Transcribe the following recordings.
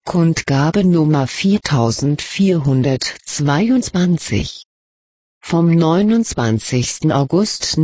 Kundgabe Nummer 4422 vom 29. August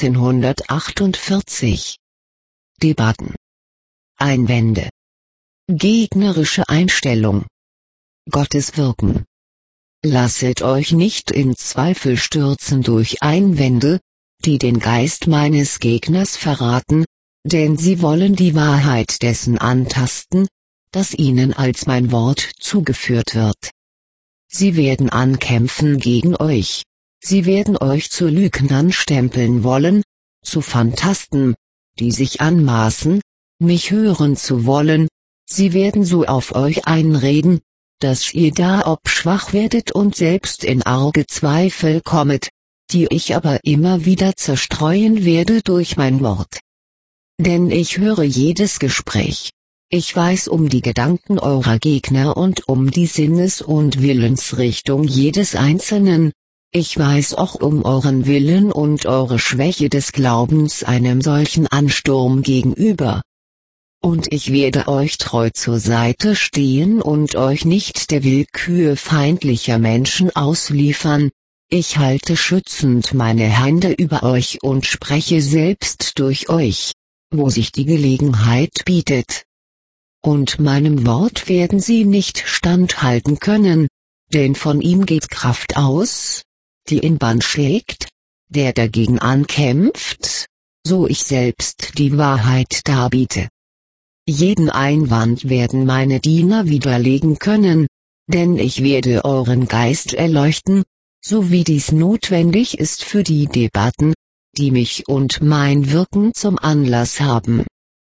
1948. Debatten. Einwände. Gegnerische Einstellung. Gottes Wirken. Lasset euch nicht in Zweifel stürzen durch Einwände, die den Geist meines Gegners verraten, denn sie wollen die Wahrheit dessen antasten, das ihnen als mein Wort zugeführt wird. Sie werden ankämpfen gegen euch. Sie werden euch zu Lügnern stempeln wollen, zu Phantasten, die sich anmaßen, mich hören zu wollen. Sie werden so auf euch einreden, dass ihr da ob schwach werdet und selbst in arge Zweifel kommet, die ich aber immer wieder zerstreuen werde durch mein Wort. Denn ich höre jedes Gespräch. Ich weiß um die Gedanken eurer Gegner und um die Sinnes- und Willensrichtung jedes Einzelnen. Ich weiß auch um euren Willen und eure Schwäche des Glaubens einem solchen Ansturm gegenüber. Und ich werde euch treu zur Seite stehen und euch nicht der Willkür feindlicher Menschen ausliefern. Ich halte schützend meine Hände über euch und spreche selbst durch euch, wo sich die Gelegenheit bietet. Und meinem Wort werden sie nicht standhalten können, denn von ihm geht Kraft aus, die in Bann schlägt, der dagegen ankämpft, so ich selbst die Wahrheit darbiete. Jeden Einwand werden meine Diener widerlegen können, denn ich werde euren Geist erleuchten, so wie dies notwendig ist für die Debatten, die mich und mein Wirken zum Anlass haben.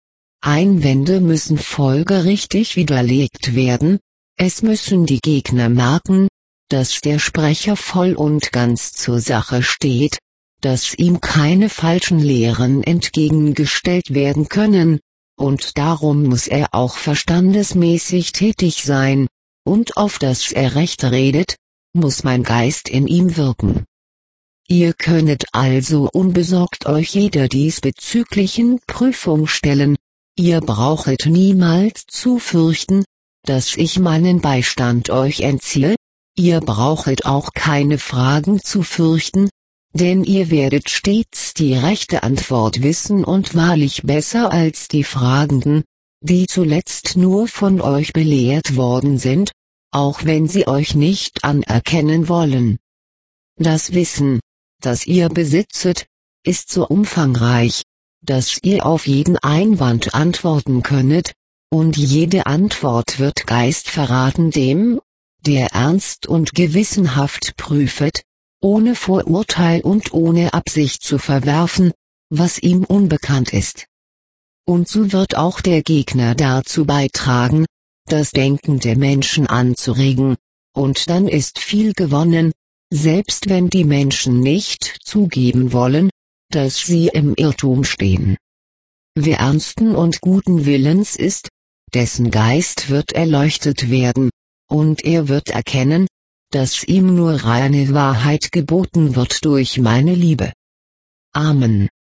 Einwände müssen folgerichtig widerlegt werden, es müssen die Gegner merken, dass der Sprecher voll und ganz zur Sache steht, dass ihm keine falschen Lehren entgegengestellt werden können, und darum muss er auch verstandesmäßig tätig sein, und auf dass er recht redet, muss mein Geist in ihm wirken. Ihr könnet also unbesorgt euch jeder diesbezüglichen Prüfung stellen. Ihr brauchet niemals zu fürchten, dass ich meinen Beistand euch entziehe, ihr brauchet auch keine Fragen zu fürchten, denn ihr werdet stets die rechte Antwort wissen und wahrlich besser als die Fragenden, die zuletzt nur von euch belehrt worden sind, auch wenn sie euch nicht anerkennen wollen. Das Wissen, das ihr besitzet, ist so umfangreich, dass ihr auf jeden Einwand antworten könnet, und jede Antwort wird Geist verraten dem, der ernst und gewissenhaft prüfet, ohne Vorurteil und ohne Absicht zu verwerfen, was ihm unbekannt ist. Und so wird auch der Gegner dazu beitragen, das Denken der Menschen anzuregen, und dann ist viel gewonnen, selbst wenn die Menschen nicht zugeben wollen, dass sie im Irrtum stehen. Wer ernsten und guten Willens ist, dessen Geist wird erleuchtet werden, und er wird erkennen, dass ihm nur reine Wahrheit geboten wird durch meine Liebe. Amen.